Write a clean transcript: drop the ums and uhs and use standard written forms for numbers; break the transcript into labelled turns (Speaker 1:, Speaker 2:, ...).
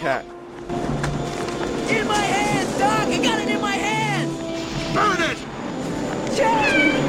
Speaker 1: cat.
Speaker 2: In my hands, Doc! I got it in my hands!
Speaker 3: Burn it!
Speaker 2: Jack!